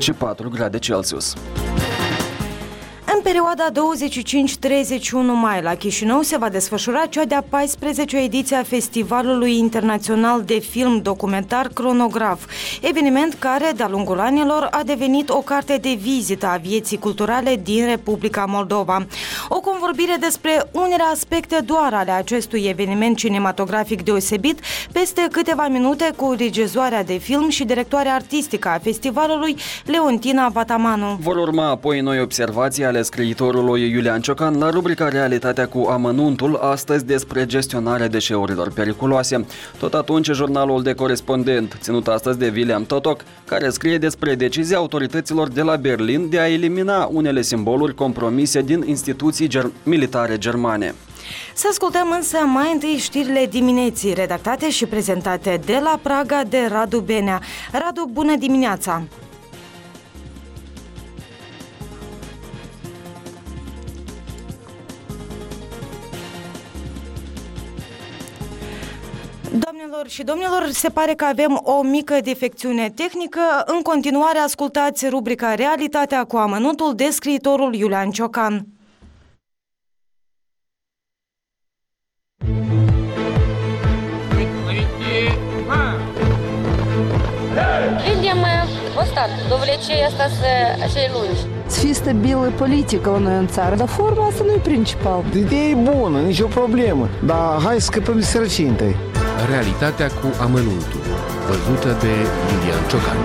24 grade Celsius. În perioada 25-31 mai la Chișinău se va desfășura cea de-a 14-a ediție a Festivalului Internațional de Film Documentar Cronograf, eveniment care, de-a lungul anilor, a devenit o carte de vizită a vieții culturale din Republica Moldova. O convorbire despre unele aspecte doar ale acestui eveniment cinematografic deosebit, peste câteva minute cu regizoarea de film și directoarea artistică a festivalului, Leontina Vatamanu. Vor urma apoi noi observații ale scriitorului Iulian Ciocan la rubrica Realitatea cu amănuntul, astăzi despre gestionarea deșeurilor periculoase. Tot atunci, jurnalul de corespondent, ținut astăzi de William Totok, care scrie despre decizia autorităților de la Berlin de a elimina unele simboluri compromise din instituții militare germane. Să ascultăm însă mai întâi știrile dimineții, redactate și prezentate de la Praga de Radu Benea. Radu, bună dimineața! Doamnelor și domnilor, se pare că avem o mică defecțiune tehnică. În continuare ascultați rubrica Realitatea cu amănuntul de scriitorul Iulian Ciocan. Видим ăsta, довлечение asta acei lungi. Să fie stabilă politică la noi în țară, dar forma asta nu e principal. Ideea e bună, nicio problemă, dar hai să scăpăm de sărăcie întâi. Realitatea cu amănuntul, văzută de Iulian Ciocan.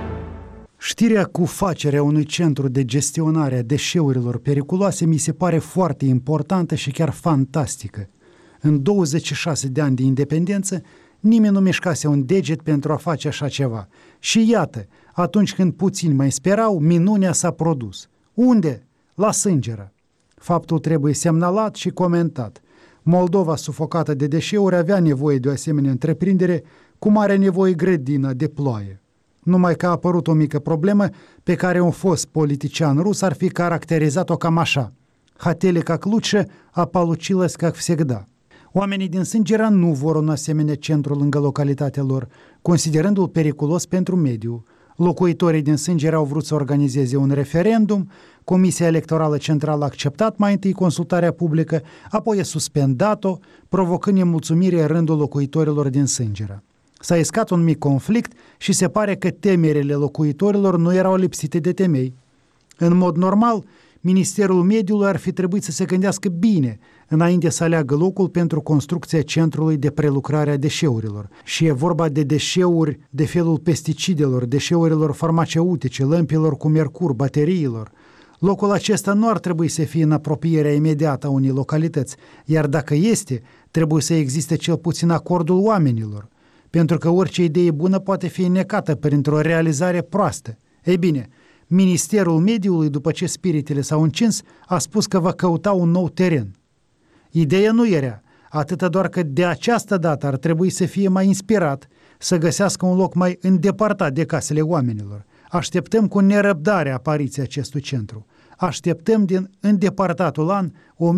Știrea cu facerea unui centru de gestionare a deșeurilor periculoase mi se pare foarte importantă și chiar fantastică. În 26 de ani de independență, nimeni nu mișcase un deget pentru a face așa ceva. Și iată, atunci când puțini mai sperau, minunea s-a produs. Unde? La Sângeră. Faptul trebuie semnalat și comentat. Moldova sufocată de deșeuri avea nevoie de o asemenea întreprindere, cum are nevoie grădina de ploaie. Numai că a apărut o mică problemă pe care un fost politician rus ar fi caracterizat-o cam așa. Hatele как лучше, а получилось как всегда. Oamenii din Sângera nu vor un asemenea centru lângă localitatea lor, considerându-l periculos pentru mediu. Locuitorii din Sângera au vrut să organizeze un referendum, Comisia Electorală Centrală a acceptat mai întâi consultarea publică, apoi a suspendat-o, provocând nemulțumire în rândul locuitorilor din Sângera. S-a iscat un mic conflict și se pare că temerile locuitorilor nu erau lipsite de temei. În mod normal, Ministerul Mediului ar fi trebuit să se gândească bine înainte să aleagă locul pentru construcția centrului de prelucrare a deșeurilor. Și e vorba de deșeuri de felul pesticidelor, deșeurilor farmaceutice, lămpilor cu mercur, bateriilor. Locul acesta nu ar trebui să fie în apropierea imediată a unei localități, iar dacă este, trebuie să existe cel puțin acordul oamenilor, pentru că orice idee bună poate fi înnecată printr-o realizare proastă. Ei bine, Ministerul Mediului, după ce spiritele s-au încins, a spus că va căuta un nou teren. Ideea nu era, atâta doar că de această dată ar trebui să fie mai inspirat, să găsească un loc mai îndepărtat de casele oamenilor. Așteptăm cu nerăbdare apariția acestui centru. Așteptăm din îndepărtatul an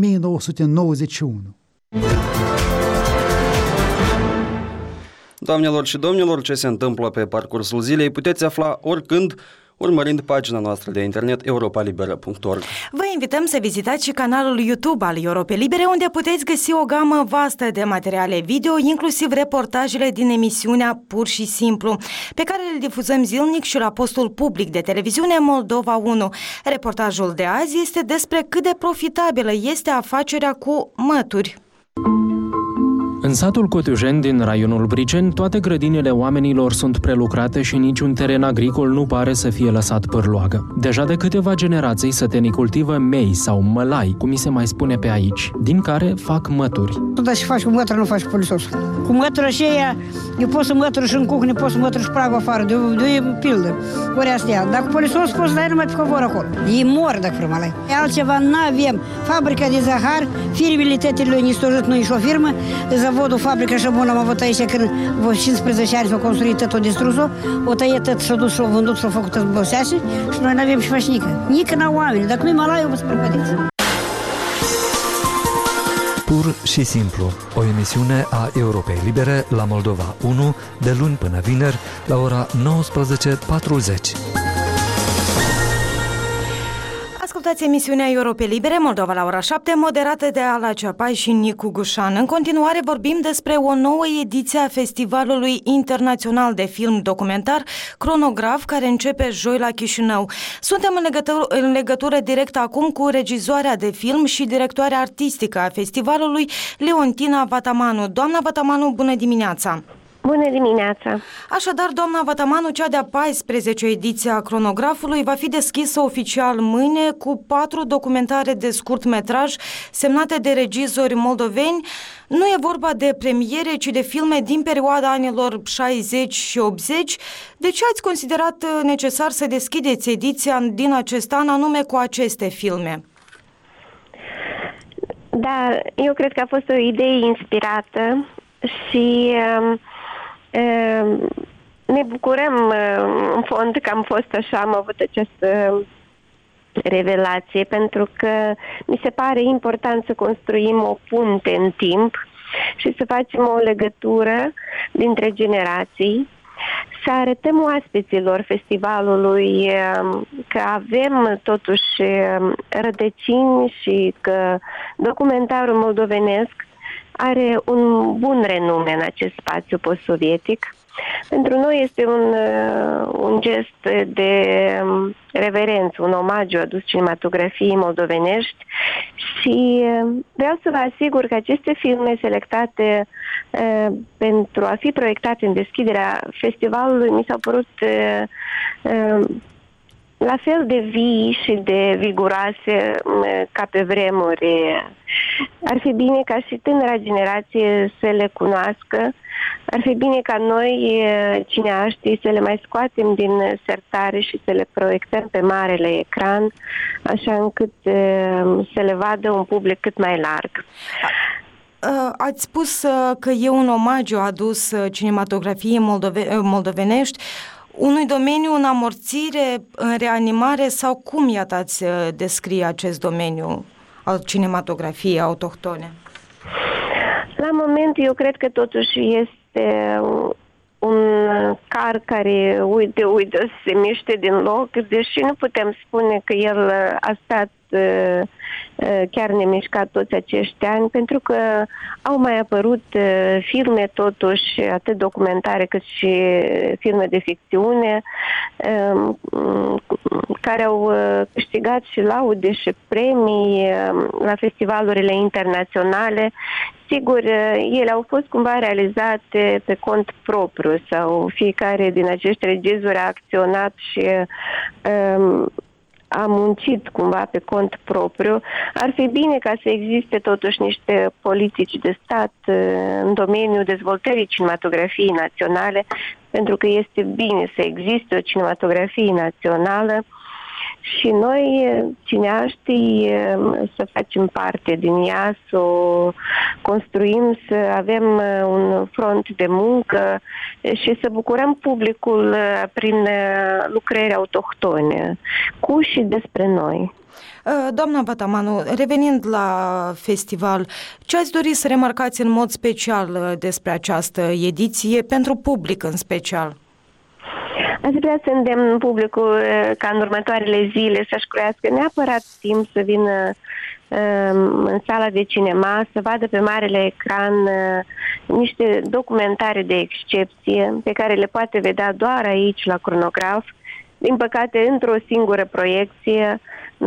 1991. Doamnelor și domnilor, ce se întâmplă pe parcursul zilei puteți afla oricând, urmărind pagina noastră de internet europalibera.org. Vă invităm să vizitați și canalul YouTube al Europei Libere, unde puteți găsi o gamă vastă de materiale video, inclusiv reportajele din emisiunea Pur și Simplu, pe care le difuzăm zilnic și la postul public de televiziune Moldova 1. Reportajul de azi este despre cât de profitabilă este afacerea cu mături. În satul Cotiujen din raionul Briceni, toate grădinile oamenilor sunt prelucrate și niciun teren agricol nu pare să fie lăsat pârloagă. Deja de câteva generații sătenii cultivă mei sau mălai, cum mi se mai spune pe aici, din care fac mături. Tot și faci cu mătură, nu faci cu pălisos. Cu mătură și ea, eu pot să mătură și în cucne, pot să mătură și pragul afară, de o pildă. Ori astea. Dacă cu pălisos poți să dai numai pe covor acolo. Ei mor dacă fără mălai. Altceva n-avem. Fabrica de zahar, firmele tătile ne stojit noi și o firmă, zavodul, fabrica așa bună am avut aici când 15 ani s-au construit tot, o distrus-o, o tăiet tot și-o dus și-o vândut și-o făcut tot boseașe și noi n-avem și fașnică. Nică n-au oameni, dacă nu-i malai, o vă spărpădiți. Pur și simplu, o emisiune a Europei Libere la Moldova 1, de luni până vineri, la ora 19:40. Ascultați emisiunea Europe Libere, Moldova la ora 7, moderată de Ala Ceapai și Nicu Gușan. În continuare vorbim despre o nouă ediție a Festivalului Internațional de Film Documentar Cronograf, care începe joi la Chișinău. Suntem în legătură directă acum cu regizoarea de film și directoarea artistică a festivalului, Leontina Vatamanu. Doamna Vatamanu, bună dimineața! Bună dimineața! Așadar, doamna Vatamanu, cea de-a 14-a ediție a Cronografului va fi deschisă oficial mâine cu 4 documentare de scurt metraj semnate de regizori moldoveni. Nu e vorba de premiere, ci de filme din perioada anilor 60 și 80. De ce ați considerat necesar să deschideți ediția din acest an anume cu aceste filme? Da, eu cred că a fost o idee inspirată și ne bucurăm în fond că am fost așa, am avut această revelație, pentru că mi se pare important să construim o punte în timp și să facem o legătură dintre generații, să arătăm oaspeților festivalului că avem totuși rădăcini și că documentarul moldovenesc are un bun renume în acest spațiu post-sovietic. Pentru noi este un gest de reverență, un omagiu adus cinematografiei moldovenești și vreau să vă asigur că aceste filme selectate pentru a fi proiectate în deschiderea festivalului mi s-au părut la fel de vii și de viguroase ca pe vremuri. Ar fi bine ca și tânăra generație să le cunoască. Ar fi bine ca noi, cineaștii, să le mai scoatem din sertare și să le proiectăm pe marele ecran, așa încât să le vadă un public cât mai larg. Ați spus că e un omagiu adus cinematografiei moldovenești, unui domeniu în amorțire, în reanimare, sau cum iată ați descrie acest domeniu al cinematografiei autohtone? La moment, eu cred că totuși este un car care uite, se miște din loc, deși nu putem spune că el a stat chiar nemișcat toți acești ani, pentru că au mai apărut filme totuși, atât documentare cât și filme de ficțiune, care au câștigat și laude și premii la festivalurile internaționale. Sigur, ele au fost cumva realizate pe cont propriu sau fiecare din acești regizori a acționat și a muncit cumva pe cont propriu. Ar fi bine ca să existe totuși niște politici de stat în domeniul dezvoltării cinematografiei naționale, pentru că este bine să existe o cinematografie națională și noi, cineaștii, să facem parte din ea, să o construim, să avem un front de muncă și să bucurăm publicul prin lucrări autohtone, cu și despre noi. Doamna Vatamanu, revenind la festival, ce ați dori să remarcați în mod special despre această ediție, pentru public în special? Aș vrea să îndemn publicul ca în următoarele zile să-și croiască neapărat timp să vină în sala de cinema, să vadă pe marele ecran niște documentare de excepție pe care le poate vedea doar aici la Cronograf. Din păcate, într-o singură proiecție.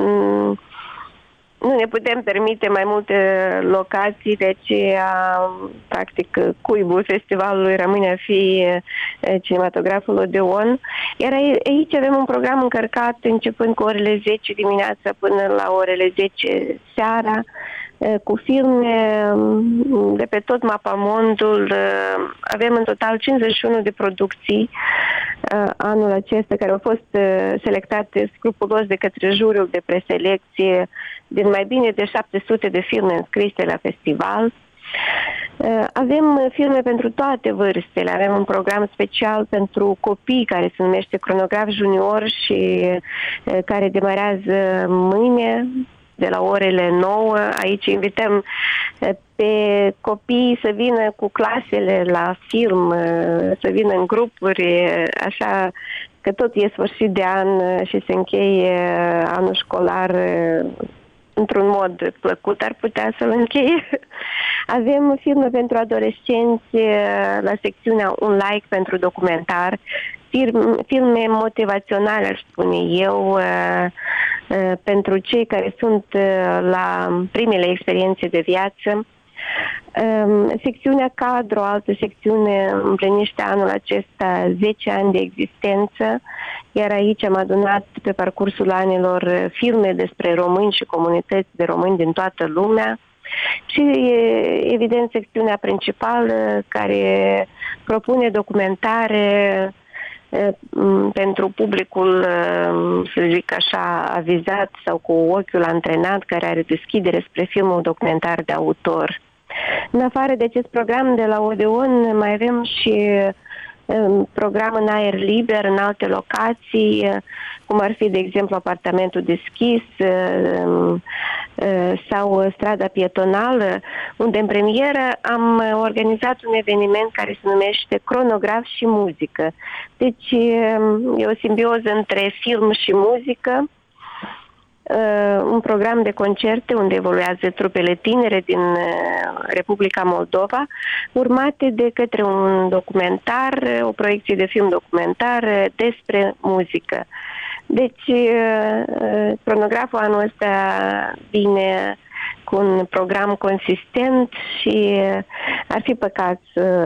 Nu ne putem permite mai multe locații, de aceea, practic, cuibul festivalului rămâne a fi cinematograful Odeon. Iar aici avem un program încărcat începând cu orele 10 dimineața până la orele 10 seara, cu filme de pe tot mapamondul. Avem în total 51 de producții anul acesta care au fost selectate scrupulos de către juriul de preselecție din mai bine de 700 de filme înscrise la festival. Avem filme pentru toate vârstele, avem un program special pentru copii care se numește Cronograf Junior și care demarează mâine de la orele 9. Aici invităm pe copii să vină cu clasele la film, să vină în grupuri, așa că tot e sfârșit de an și se încheie anul școlar într-un mod plăcut, ar putea să-l încheie. Avem filme pentru adolescenți la secțiunea Un like pentru documentar, filme motivaționale, aș spune eu, pentru cei care sunt la primele experiențe de viață. Secțiunea Cadru, o altă secțiune, împlinește anul acesta 10 ani de existență, iar aici am adunat pe parcursul anilor filme despre români și comunități de români din toată lumea și, evident, secțiunea principală care propune documentare pentru publicul, să zic așa, avizat sau cu ochiul antrenat, care are deschidere spre filmul documentar de autor. În afară de acest program de la Odeon, mai avem și program în aer liber, în alte locații, cum ar fi, de exemplu, Apartamentul deschis sau Strada pietonală, unde în premieră am organizat un eveniment care se numește Cronograf și muzică. Deci e o simbioză între film și muzică, un program de concerte unde evoluează trupele tinere din Republica Moldova, urmate de către un documentar, o proiecție de film documentar despre muzică. Deci, cronograful anul ăsta vine cu un program consistent și ar fi păcat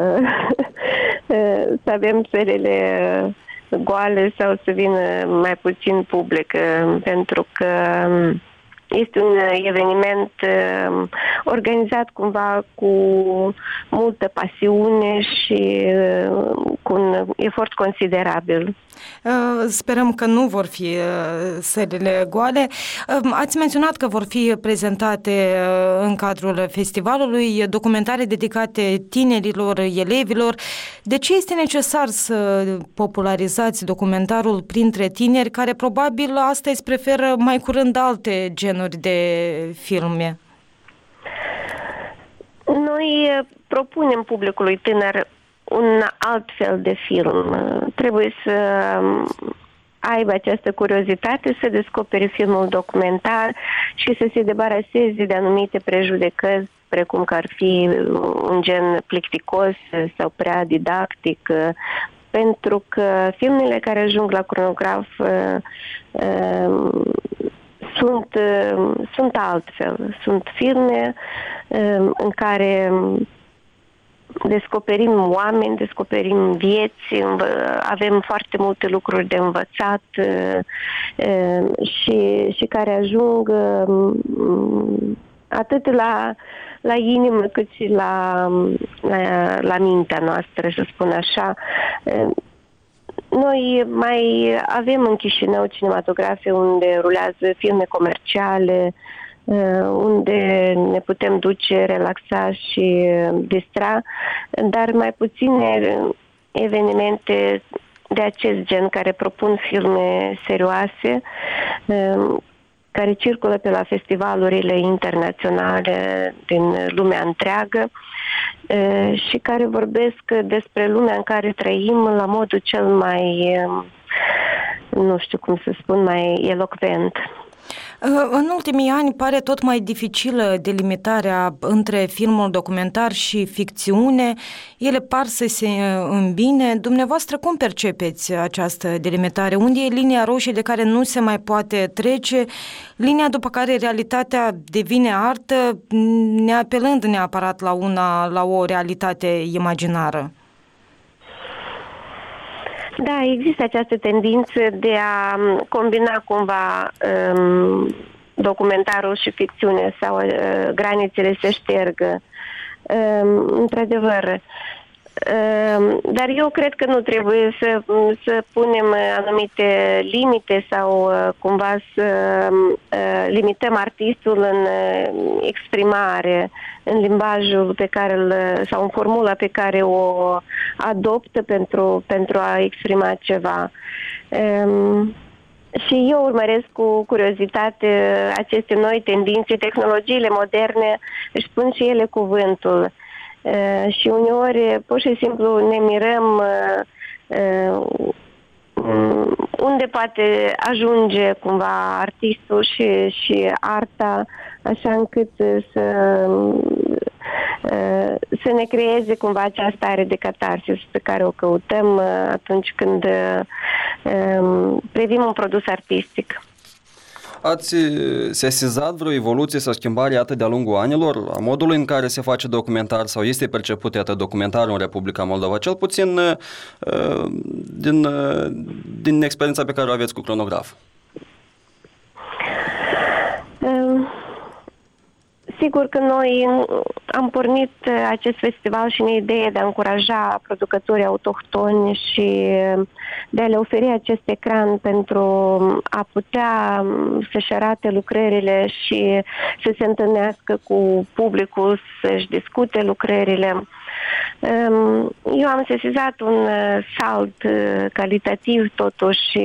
să avem sălile goale sau să vină mai puțin public, pentru că este un eveniment organizat cumva cu multă pasiune și cu un efort considerabil. Sperăm că nu vor fi sălile goale. Ați menționat că vor fi prezentate în cadrul festivalului documentare dedicate tinerilor, elevilor. De ce este necesar să popularizați documentarul printre tineri care probabil astăzi preferă mai curând alte genuri de filme? Noi propunem publicului tânăr un alt fel de film. Trebuie să aibă această curiozitate, să descopere filmul documentar și să se debaraseze de anumite prejudecăți, precum că ar fi un gen plicticos sau prea didactic, pentru că filmele care ajung la cronograf sunt altfel. Sunt filme în care descoperim oameni, descoperim vieți, avem foarte multe lucruri de învățat și care ajung atât la inimă cât și la mintea noastră, să spun așa. Noi mai avem în Chișinău cinematografe unde rulează filme comerciale, unde ne putem duce, relaxa și distra, dar mai puține evenimente de acest gen care propun filme serioase, care circulă pe la festivalurile internaționale din lumea întreagă și care vorbesc despre lumea în care trăim la modul cel mai, nu știu cum să spun, mai elocvent. În ultimii ani pare tot mai dificilă delimitarea între filmul documentar și ficțiune. Ele par să se îmbine. Dumneavoastră, cum percepeți această delimitare? Unde e linia roșie de care nu se mai poate trece? Linia după care realitatea devine artă, neapelând neapărat la o realitate imaginară. Da, există această tendință de a combina cumva documentarul și ficțiune sau granițele se ștergă. Într-adevăr. Dar eu cred că nu trebuie să punem anumite limite sau cumva să limităm artistul în exprimare, în limbajul pe care sau în formula pe care o adoptă pentru a exprima ceva. Și eu urmăresc cu curiozitate aceste noi tendințe. Tehnologiile moderne își spun și ele cuvântul. Și uneori pur și simplu ne mirăm unde poate ajunge cumva artistul și arta, așa încât să ne creeze cumva acea stare de catarsis pe care o căutăm atunci când privim un produs artistic. Ați sesizat vreo evoluție sau schimbare atât de-a lungul anilor a modului în care se face documentar sau este perceput atât documentarul în Republica Moldova, cel puțin din experiența pe care o aveți cu Cronograf? Sigur că noi am pornit acest festival și în ideea de a încuraja producătorii autohtoni și de a le oferi acest ecran pentru a putea să-și arate lucrările și să se întâlnească cu publicul, să-și discute lucrările. Eu am sesizat un salt calitativ totuși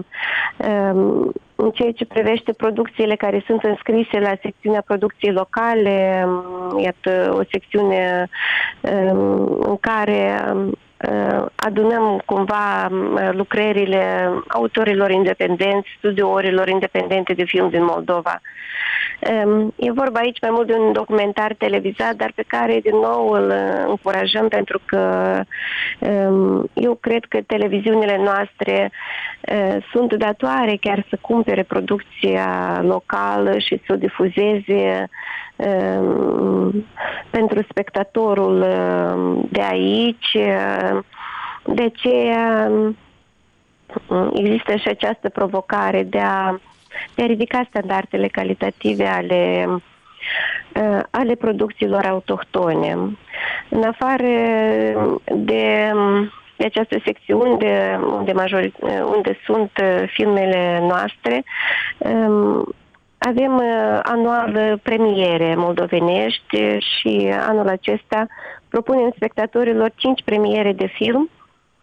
în ceea ce privește producțiile care sunt înscrise la secțiunea producției locale. Iată o secțiune în care adunăm cumva lucrările autorilor independenți, studiourilor independente de film din Moldova. E vorba aici mai mult de un documentar televizat, dar pe care din nou îl încurajăm, pentru că eu cred că televiziunile noastre sunt datoare chiar să cumpere producția locală și să o difuzeze pentru spectatorul de aici. De aceea există și această provocare de a ridica standardele calitative ale producțiilor autohtone. În afară de această secțiune unde sunt filmele noastre, avem anual premiere moldovenești și anul acesta propunem spectatorilor 5 premiere de film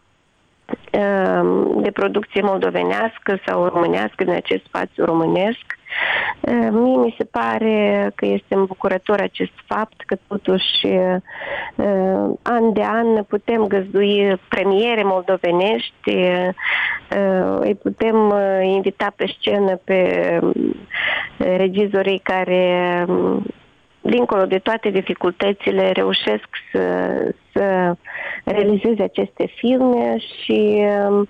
de producție moldovenească sau românească, din acest spațiu românesc. Mie mi se pare că este îmbucurător acest fapt că totuși an de an putem găzdui premiere moldovenești, îi putem invita pe scenă pe regizorii care, dincolo de toate dificultățile, reușesc să realizeze aceste filme și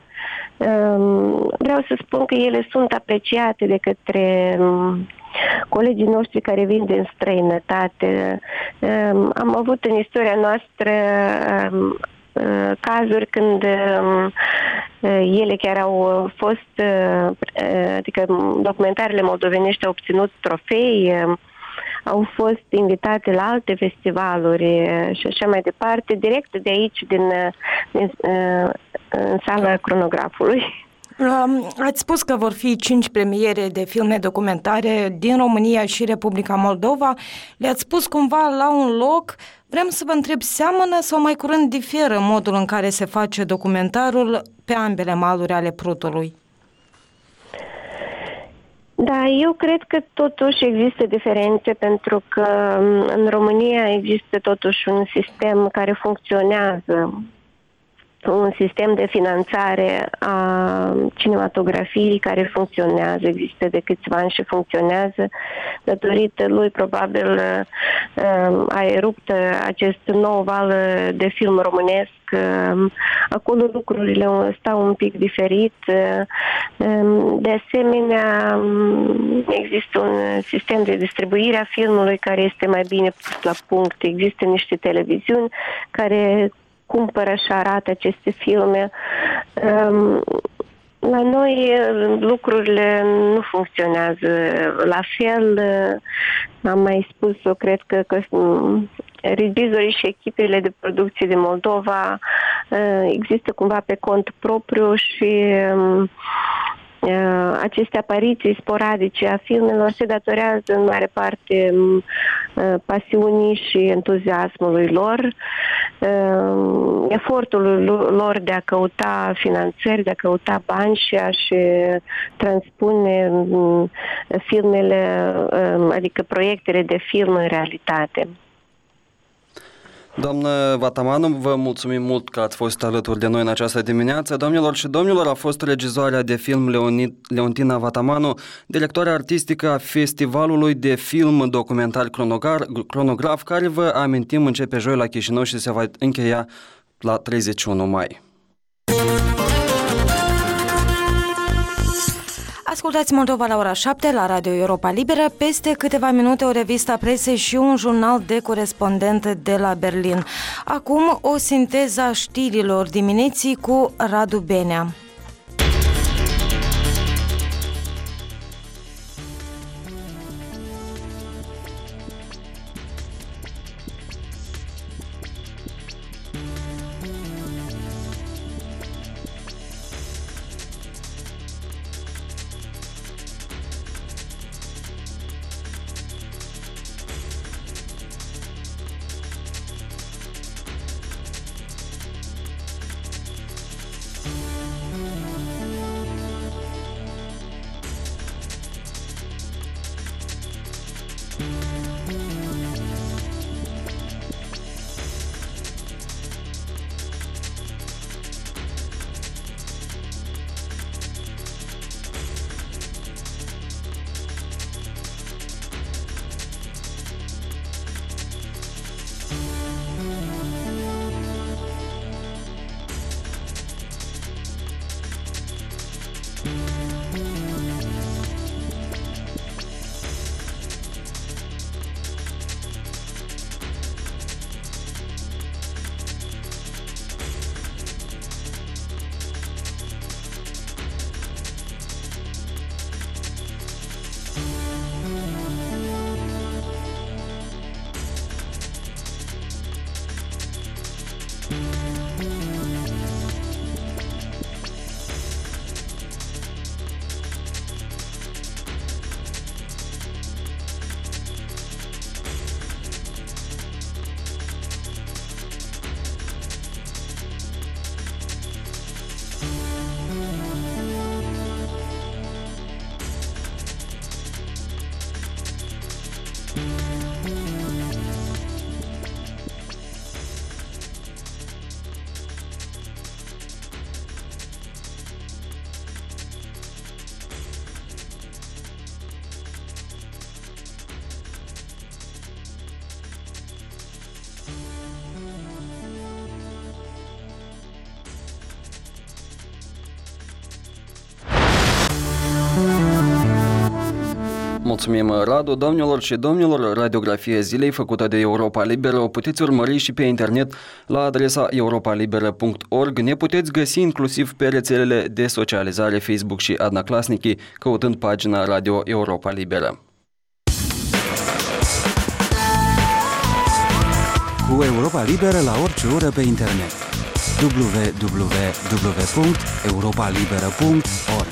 vreau să spun că ele sunt apreciate de către colegii noștri care vin din străinătate. Am avut în istoria noastră cazuri când ele chiar au fost, adică documentarele moldovenești au obținut trofei, au fost invitate la alte festivaluri și așa mai departe, direct de aici, în sala Cronografului. Ați spus că vor fi 5 premiere de filme documentare din România și Republica Moldova. Le-ați spus cumva la un loc. Vrem să vă întreb, seamănă sau mai curând diferă modul în care se face documentarul pe ambele maluri ale Prutului? Da, eu cred că totuși există diferențe, pentru că în România există totuși un sistem care funcționează, un sistem de finanțare a cinematografiei care funcționează, există de câțiva ani și funcționează. Datorită lui, probabil, a erupt acest nou val de film românesc. Acolo lucrurile stau un pic diferit. De asemenea, există un sistem de distribuire a filmului care este mai bine pus la punct. Există niște televiziuni care cumpără și arată aceste filme. La noi lucrurile nu funcționează la fel. Am mai spus-o, cred că regizorii și echipele de producție din Moldova există cumva pe cont propriu și aceste apariții sporadice a filmelor se datorează în mare parte pasiunii și entuziasmului lor, efortul lor de a căuta finanțări, de a căuta bani și a-și transpune filmele, adică proiectele de film în realitate. Doamnă Vatamanu, vă mulțumim mult că ați fost alături de noi în această dimineață. Doamnelor și domnilor, a fost regizoarea de film Leontina Vatamanu, directoarea artistică a Festivalului de Film Documentar Cronograf, care, vă amintim, începe joi la Chișinău și se va încheia la 31 mai. Ascultați Moldova la ora 7 la Radio Europa Liberă. Peste câteva minute o revistă a presei și un jurnal de corespondent de la Berlin. Acum o sinteză a știrilor dimineții cu Radu Benea. Mulțumim, Radu. Doamnelor și domnilor, radiografia zilei făcută de Europa Liberă o puteți urmări și pe internet la adresa europalibera.org. Ne puteți găsi inclusiv pe rețelele de socializare Facebook și Adnaclasnici, căutând pagina Radio Europa Liberă. Cu Europa Liberă la orice oră pe internet. www.europalibera.org.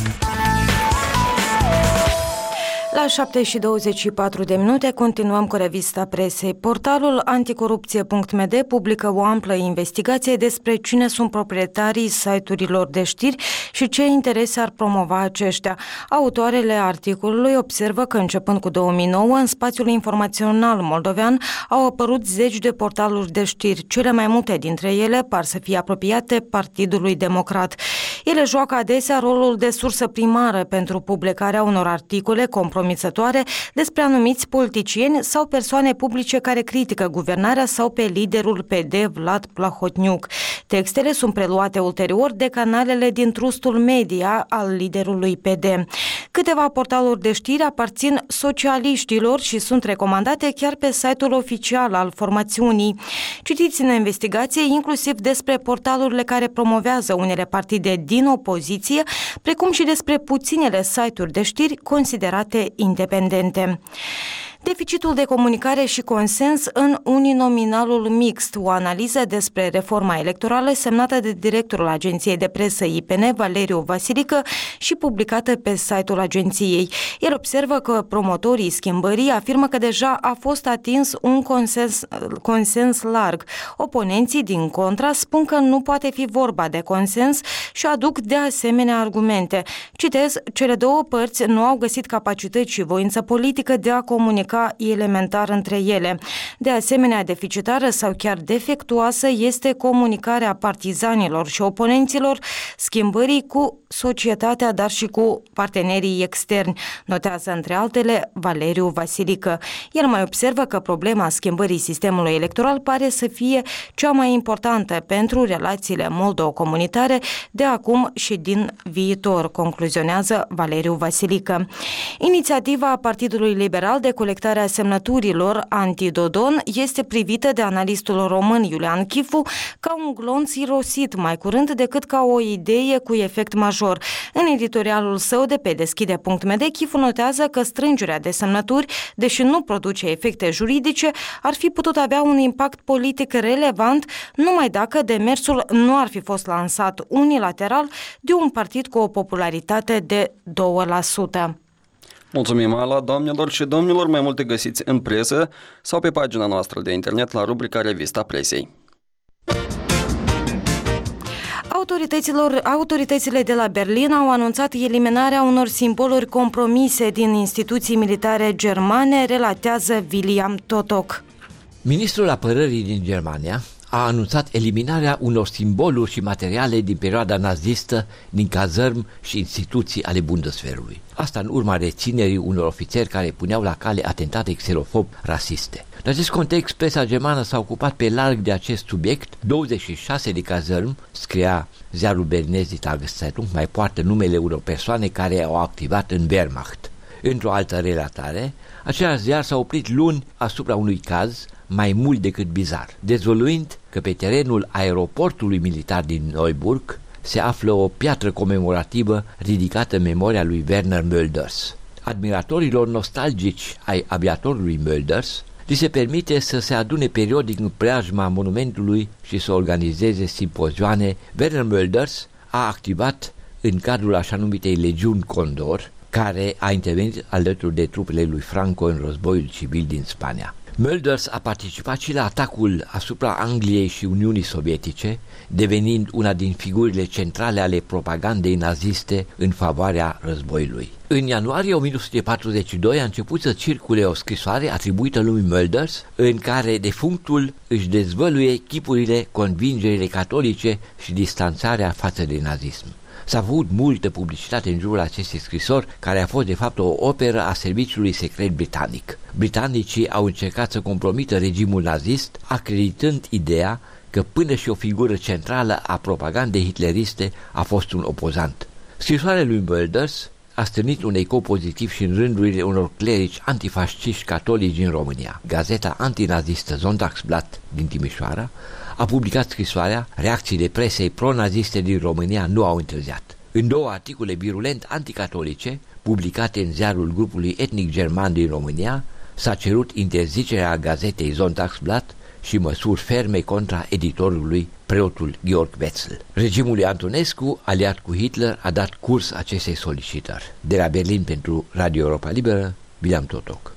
La 7:24 continuăm cu revista presei. Portalul anticorupție.md publică o amplă investigație despre cine sunt proprietarii site-urilor de știri și ce interese ar promova aceștia. Autoarele articolului observă că începând cu 2009, în spațiul informațional moldovean au apărut zeci de portaluri de știri. Cele mai multe dintre ele par să fie apropiate Partidului Democrat. Ele joacă adesea rolul de sursă primară pentru publicarea unor articole compromisătoare despre anumiți politicieni sau persoane publice care critică guvernarea sau pe liderul PD Vlad Plahotniuc. Textele sunt preluate ulterior de canalele din trustul media al liderului PD. Câteva portaluri de știri aparțin socialiștilor și sunt recomandate chiar pe site-ul oficial al formațiunii. Citiți în investigație inclusiv despre portalurile care promovează unele partide din opoziție, precum și despre puținele site-uri de știri considerate independente. Deficitul de comunicare și consens în uninominalul mixt, o analiză despre reforma electorală semnată de directorul agenției de presă IPN, Valeriu Vasilică, și publicată pe site-ul agenției. El observă că promotorii schimbării afirmă că deja a fost atins un consens larg. Oponenții, din contra, spun că nu poate fi vorba de consens și aduc de asemenea argumente. Citez, cele două părți nu au găsit capacități și voință politică de a comunica comunica elementar între ele. De asemenea, deficitară sau chiar defectuoasă este comunicarea partizanilor și oponenților schimbării cu societatea, dar și cu partenerii externi, notează între altele Valeriu Vasilică. El mai observă că problema schimbării sistemului electoral pare să fie cea mai importantă pentru relațiile moldo-comunitare de acum și din viitor, concluzionează Valeriu Vasilică. Inițiativa Partidului Liberal de colectare a semnăturilor anti-Dodon este privită de analistul român Iulian Chifu ca un glonț irosit mai curând decât ca o idee cu efect major. În editorialul său de pe Deschide.md, Chifu notează că strângerea de semnături, deși nu produce efecte juridice, ar fi putut avea un impact politic relevant numai dacă demersul nu ar fi fost lansat unilateral de un partid cu o popularitate de 2%. Mulțumim, Ala, doamnelor și domnilor, mai multe găsiți în presă sau pe pagina noastră de internet la rubrica Revista Presei. Autoritățile de la Berlin au anunțat eliminarea unor simboluri compromise din instituții militare germane, relatează William Totok. Ministrul Apărării din Germania a anunțat eliminarea unor simboluri și materiale din perioada nazistă din cazărmi și instituții ale Bundeswehrului. Asta în urma reținerii unor ofițeri care puneau la cale atentate xenofob-rasiste. În acest context, presa germană s-a ocupat pe larg de acest subiect. 26 de cazărmi, scria ziarul berlinez Die Tageszeitung, mai poartă numele unor persoane care au activat în Wehrmacht. Într-o altă relatare, același ziar s-a oprit luni asupra unui caz mai mult decât bizar, dezvăluind că pe terenul aeroportului militar din Neuburg se află o piatră comemorativă ridicată în memoria lui Werner Mölders. Admiratorilor nostalgici ai aviatorului Mölders li se permite să se adune periodic în preajma monumentului și să organizeze simpozioane. Werner Mölders a activat în cadrul așa numitei Legiuni Condor, care a intervenit alături de trupele lui Franco în războiul civil din Spania. Mölders a participat și la atacul asupra Angliei și Uniunii Sovietice, devenind una din figurile centrale ale propagandei naziste în favoarea războiului. În ianuarie 1942 a început să circule o scrisoare atribuită lui Mölders, în care defunctul își dezvăluie chipurile, convingerile catolice și distanțarea față de nazism. S-a avut multă publicitate în jurul acestei scrisori, care a fost de fapt o operă a serviciului secret britanic. Britanicii au încercat să compromită regimul nazist, acreditând ideea că până și o figură centrală a propagandei hitleriste a fost un opozant. Scrisoarea lui Mölders a strânit un ecou pozitiv și în rândurile unor clerici antifasciști catolici din România. Gazeta antinazistă Sonntagsblatt din Timișoara a publicat scrisoarea. Reacțiile presei pro-naziste din România nu au întârziat. În două articole virulent anticatolice, publicate în ziarul grupului etnic german din România, s-a cerut interzicerea gazetei Sonntagsblatt și măsuri ferme contra editorului, preotul Georg Wetzel. Regimul lui Antonescu, aliat cu Hitler, a dat curs acestei solicitări. De la Berlin pentru Radio Europa Liberă, William Totok.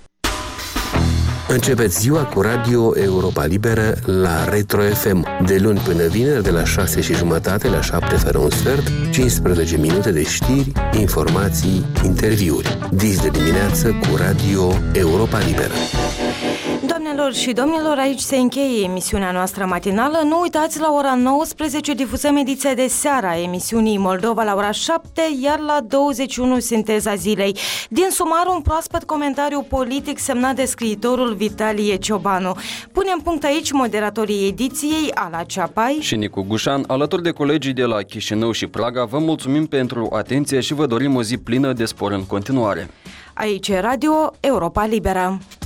Începeți ziua cu Radio Europa Liberă la Retro FM, de luni până vineri, de la 6:30 la 7 fără un sfert, 15 minute de știri, informații, interviuri. Dis de dimineață cu Radio Europa Liberă. Doamnelor și domnilor, aici se încheie emisiunea noastră matinală. Nu uitați, la ora 19 difuzăm ediția de seară a emisiunii Moldova la ora 7, iar la 21 Sinteza zilei. Din sumar, un proaspăt comentariu politic semnat de scriitorul Vitalie Ciobanu. Punem punct aici moderatorii ediției, Ala Ceapai și Nicu Gușan, alături de colegii de la Chișinău și Praga. Vă mulțumim pentru atenție și vă dorim o zi plină de spor în continuare. Aici e Radio Europa Liberă.